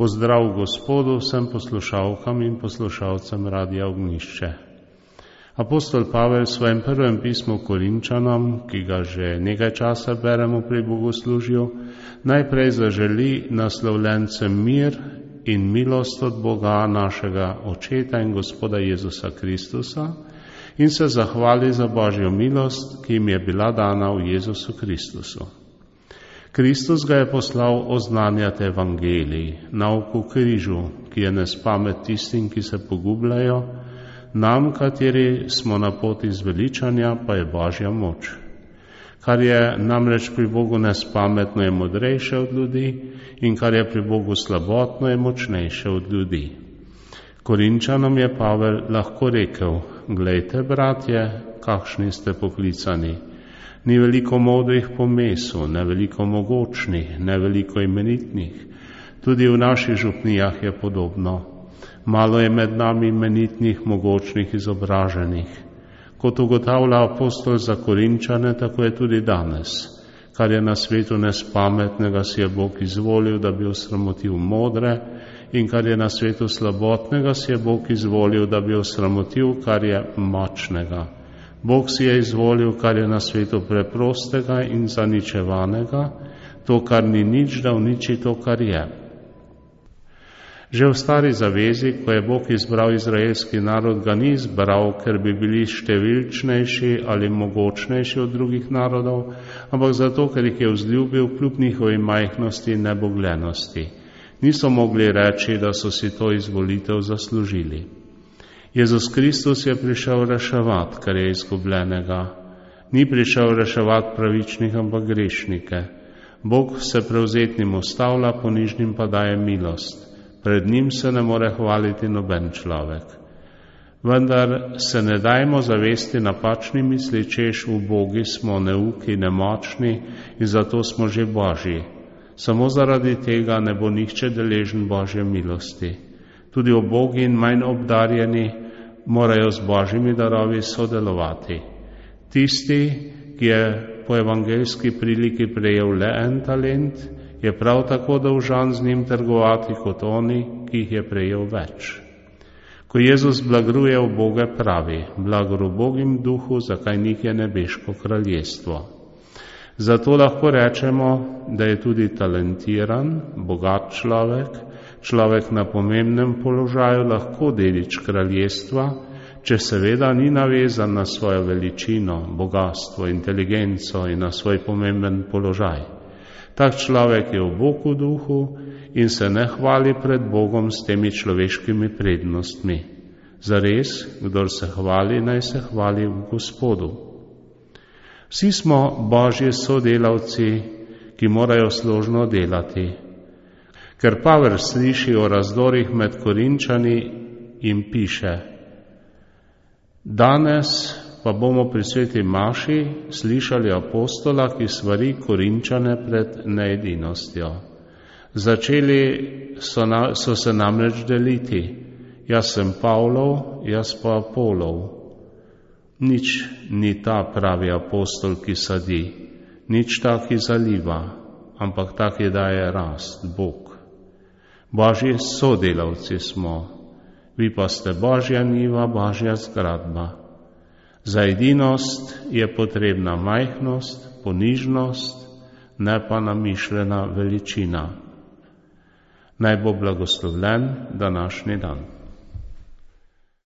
Pozdrav Gospodu vsem poslušalkam in poslušalcem Radia Ognjišče. Apostol Pavel v svojem prvem pismu Korinčanom, ki ga že nekaj časa beremo pri bogoslužju, najprej zaželi naslovljencem mir in milost od Boga našega Očeta in Gospoda Jezusa Kristusa in se zahvali za Božjo milost, ki jim je bila dana v Jezusu Kristusu. Kristus ga je poslal oznanjati evangelij, nauk v križu, ki je nespamet tistim, ki se pogubljajo, nam, kateri smo na poti zveličanja, pa je Božja moč. Kar je namreč pri Bogu nespametno, je modrejše od ljudi in kar je pri Bogu slabotno, je močnejše od ljudi. Korinčanom je Pavel lahko rekel: glejte, bratje, kakšni ste poklicani. Ni veliko modrih po mesu, ne veliko mogočnih, ne veliko imenitnih. Tudi v naših župnijah je podobno. Malo je med nami imenitnih, mogočnih, izobraženih. Kot ugotavlja apostol za Korinčane, tako je tudi danes. Kar je na svetu nespametnega, si je Bog izvolil, da bi osramotil modre, in kar je na svetu slabotnega, si je Bog izvolil, da bi osramotil, kar je močnega. Bog si je izvolil, kar je na svetu preprostega in zaničevanega, to, kar ni nič, da uniči to, kar je. Že v stari zavezi, ko je Bog izbral izraelski narod, ga ni izbral, ker bi bili številčnejši ali mogočnejši od drugih narodov, ampak zato, ker jih je vzljubil kljub njihovi majhnosti in nebogljenosti. Niso mogli reči, da so si to izvolitev zaslužili. Jezus Kristus je prišel reševati, kar je izgubljenega. Ni prišel reševati pravičnih, ampak grešnike. Bog se prevzetnim ustavlja, ponižnim pa daje milost. Pred njim se ne more hvaliti noben človek. Vendar se ne dajmo zavesti napačni misličeš, ubogi smo, neuki, nemočni in zato smo že Božji. Samo zaradi tega ne bo nihče deležen Božje milosti. Tudi ubogi in manj obdarjeni morajo z Božjimi darovi sodelovati. Tisti, ki je po evangeljski priliki prejel le en talent, je prav tako dolžan z njim trgovati kot oni, ki jih je prejel več. Ko Jezus blagruje uboge, pravi: blagor ubogim duhu, zakaj njih je nebeško kraljestvo. Zato lahko rečemo, da je tudi talentiran, bogat človek na pomembnem položaju lahko dedič kraljestva, če seveda ni navezan na svojo veličino, bogatstvo, inteligenco in na svoj pomemben položaj. Tak človek je ubog v duhu in se ne hvali pred Bogom s temi človeškimi prednostmi. Zares, kdor se hvali, naj se hvali v Gospodu. Vsi smo Božji sodelavci, ki morajo složno delati. Ker Pavel sliši o razdorih med Korinčani, jim piše: danes pa bomo pri sveti maši slišali apostola, ki svari Korinčane pred needinostjo. Začeli so se namreč deliti: jaz sem Pavlov, jaz pa Apolov. Nič ni ta pravi apostol, ki sadi, nič ta, ki zaliva, ampak ta, ki daje rast, Bog. Božji sodelavci smo, vi pa ste Božja njiva, Božja zgradba. Za edinost je potrebna majhnost, ponižnost, ne pa namišljena veličina. Naj bo blagoslovljen današnji dan.